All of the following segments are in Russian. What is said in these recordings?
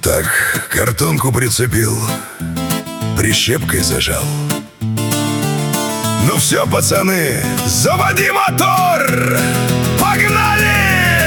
Так, картонку прицепил, прищепкой зажал. Ну все, пацаны, заводи мотор! Погнали!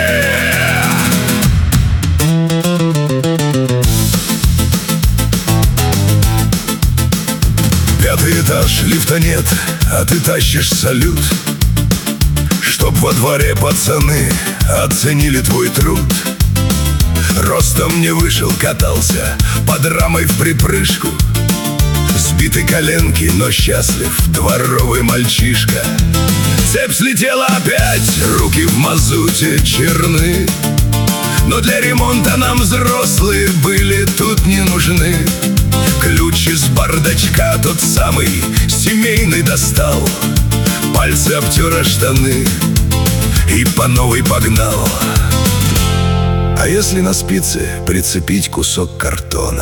Пятый этаж, лифта нет, а ты тащишь салют, чтоб во дворе пацаны оценили твой труд. Ростом не вышел, катался под рамой в припрыжку. Сбиты коленки, но счастлив дворовый мальчишка. Цепь слетела опять, руки в мазуте черны. Но для ремонта нам взрослые были тут не нужны. Ключ из бардачка тот самый семейный достал. Пальцы обтер о штаны и по новой погнал. А если на спице прицепить кусок картона,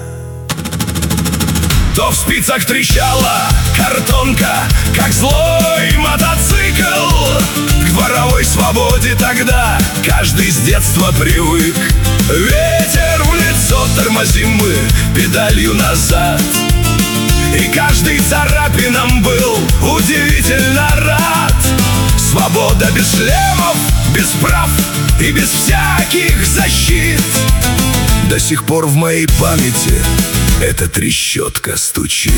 то в спицах трещала картонка, как злой мотоцикл. К дворовой свободе тогда каждый с детства привык. Ветер в лицо, тормозим мы педалью назад. И каждый царапинам был удивительно рад. Свобода без шлемов, без прав и без всяких защит. До сих пор в моей памяти эта трещотка стучит.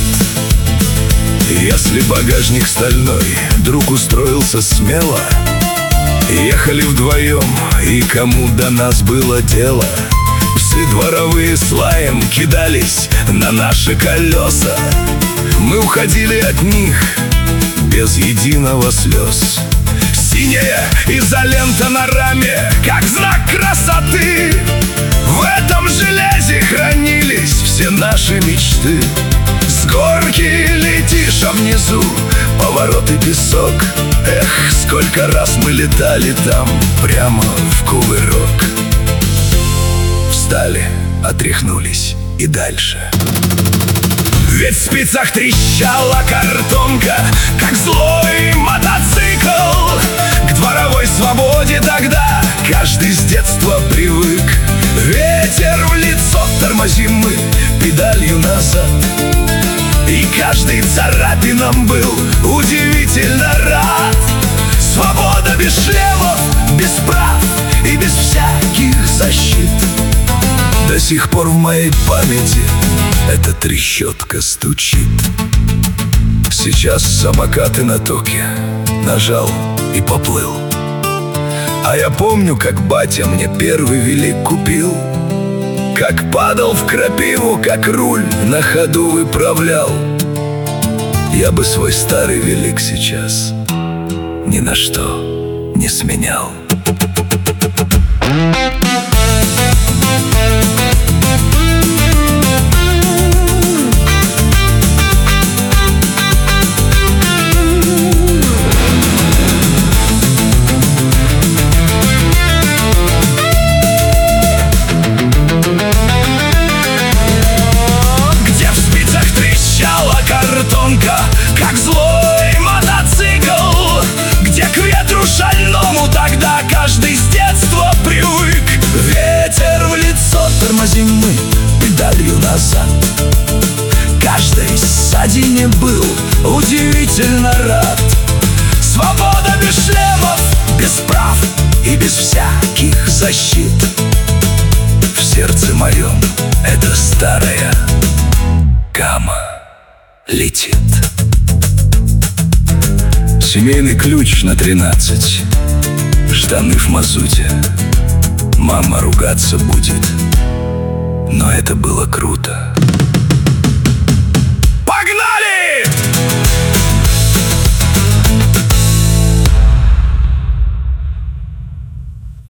Если багажник стальной друг устроился смело, ехали вдвоем, и кому до нас было дело? Псы дворовые с лаем кидались на наши колеса. Мы уходили от них без единого слез. Синяя изолента на раме, как знак красоты. В этом железе хранились все наши мечты. С горки летишь, а внизу поворот и песок. Эх, сколько раз мы летали там прямо в кувырок. Встали, отряхнулись и дальше. Ведь в спицах трещала картонка, как злой мотоцикл. К дворовой свободе тогда каждый с детства привык. Ветер в лицо, тормозим мы педалью назад. И каждый царапинам был удивительно рад. Свобода без шлемов, без прав и без всяких защит. До сих пор в моей памяти эта трещотка стучит. Сейчас самокаты на токе, нажал и поплыл. А я помню, как батя мне первый велик купил. Как падал в крапиву, как руль на ходу выправлял. Я бы свой старый велик сейчас ни на что не сменял. Как злой мотоцикл, где к ветру шальному тогда каждый с детства привык. Ветер в лицо, тормозим мы педалью назад. Каждый ссадине был удивительно рад. Свобода без шлемов, без прав и без всяких защит. В сердце моем эта старая гамма летит. Семейный ключ на 13, штаны в мазуте. Мама ругаться будет, но это было круто.